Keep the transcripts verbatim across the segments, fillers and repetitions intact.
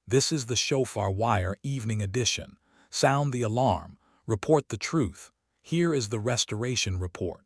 This is the Shofar Wire Evening Edition. Sound the alarm. Report the truth. Here is the Restoration Report.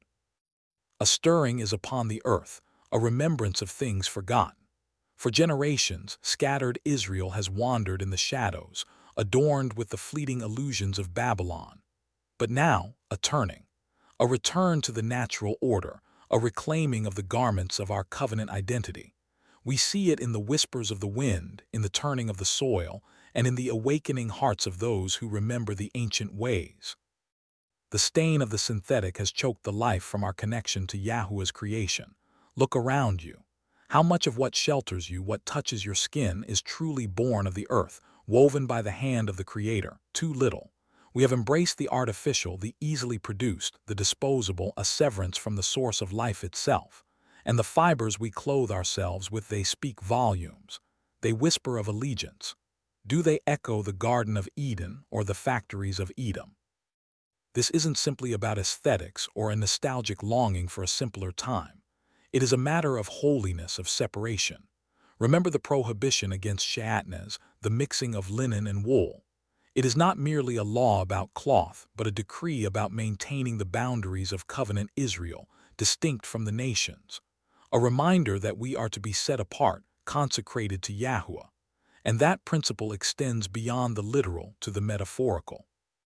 A stirring is upon the earth, a remembrance of things forgotten. For generations, scattered Israel has wandered in the shadows, adorned with the fleeting illusions of Babylon. But now, a turning, a return to the natural order, a reclaiming of the garments of our covenant identity. We see it in the whispers of the wind, in the turning of the soil, and in the awakening hearts of those who remember the ancient ways. The stain of the synthetic has choked the life from our connection to Yahuwah's creation. Look around you. How much of what shelters you, what touches your skin, is truly born of the earth, woven by the hand of the Creator? Too little. We have embraced the artificial, the easily produced, the disposable, a severance from the source of life itself. And the fibers we clothe ourselves with, they speak volumes. They whisper of allegiance. Do they echo the Garden of Eden or the factories of Edom? This isn't simply about aesthetics or a nostalgic longing for a simpler time. It is a matter of holiness, of separation. Remember the prohibition against shatnez, the mixing of linen and wool. It is not merely a law about cloth, but a decree about maintaining the boundaries of covenant Israel, distinct from the nations. A reminder that we are to be set apart, consecrated to Yahuwah. And that principle extends beyond the literal to the metaphorical.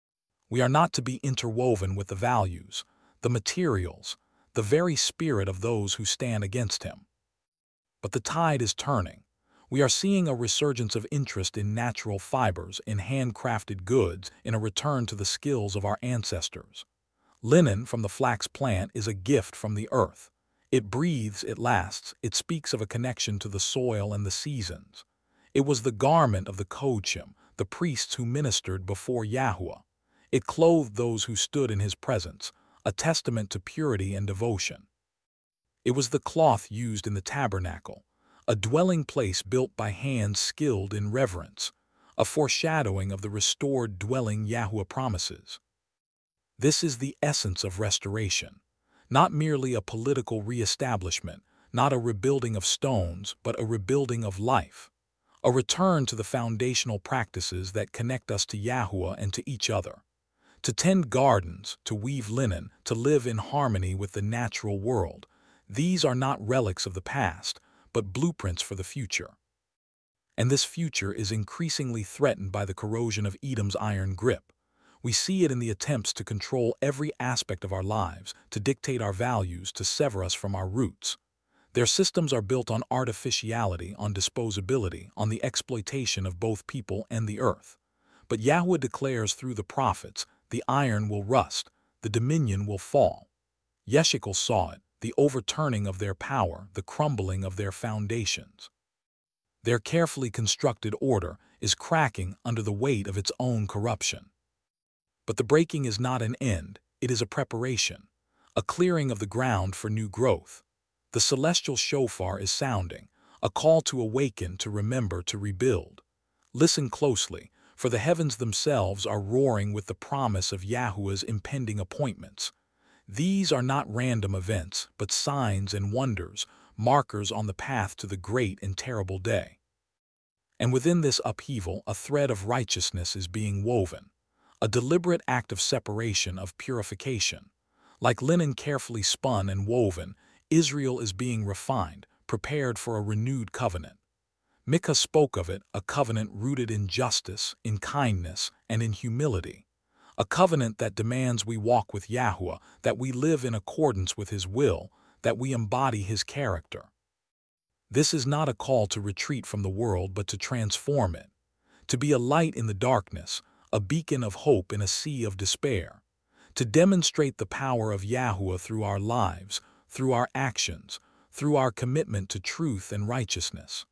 We are not to be interwoven with the values, the materials, the very spirit of those who stand against him. But the tide is turning. We are seeing a resurgence of interest in natural fibers, in handcrafted goods, in a return to the skills of our ancestors. Linen from the flax plant is a gift from the earth. It breathes, it lasts, it speaks of a connection to the soil and the seasons. It was the garment of the Kodesh, the priests who ministered before Yahuwah. It clothed those who stood in his presence, a testament to purity and devotion. It was the cloth used in the tabernacle, a dwelling place built by hands skilled in reverence, a foreshadowing of the restored dwelling Yahuwah promises. This is the essence of restoration, not merely a political reestablishment, not a rebuilding of stones, but a rebuilding of life, a return to the foundational practices that connect us to Yahuwah and to each other. To tend gardens, to weave linen, to live in harmony with the natural world, these are not relics of the past, but blueprints for the future. And this future is increasingly threatened by the corrosion of Edom's iron grip. We see it in the attempts to control every aspect of our lives, to dictate our values, to sever us from our roots. Their systems are built on artificiality, on disposability, on the exploitation of both people and the earth. But Yahuwah declares through the prophets, the iron will rust, the dominion will fall. Yeshikel saw it, the overturning of their power, the crumbling of their foundations. Their carefully constructed order is cracking under the weight of its own corruption. But the breaking is not an end, it is a preparation, a clearing of the ground for new growth. The celestial shofar is sounding, a call to awaken, to remember, to rebuild. Listen closely, for the heavens themselves are roaring with the promise of Yahuwah's impending appointments. These are not random events, but signs and wonders, markers on the path to the great and terrible day. And within this upheaval, a thread of righteousness is being woven, a deliberate act of separation, of purification. Like linen carefully spun and woven, Israel is being refined, prepared for a renewed covenant. Micah spoke of it, a covenant rooted in justice, in kindness, and in humility. A covenant that demands we walk with Yahuwah, that we live in accordance with his will, that we embody his character. This is not a call to retreat from the world, but to transform it, to be a light in the darkness, a beacon of hope in a sea of despair, to demonstrate the power of Yahuwah through our lives, through our actions, through our commitment to truth and righteousness.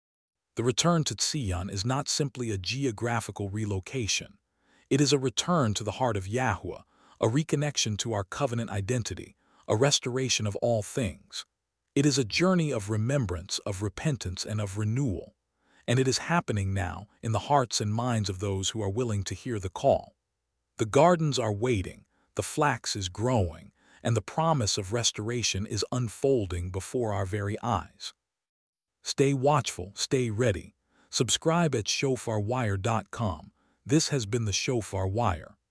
The return to Tzion is not simply a geographical relocation. It is a return to the heart of Yahuwah, a reconnection to our covenant identity, a restoration of all things. It is a journey of remembrance, of repentance, and of renewal. And it is happening now in the hearts and minds of those who are willing to hear the call. The gardens are waiting, the flax is growing, and the promise of restoration is unfolding before our very eyes. Stay watchful, stay ready. Subscribe at shofar wire dot com. This has been the Shofar Wire.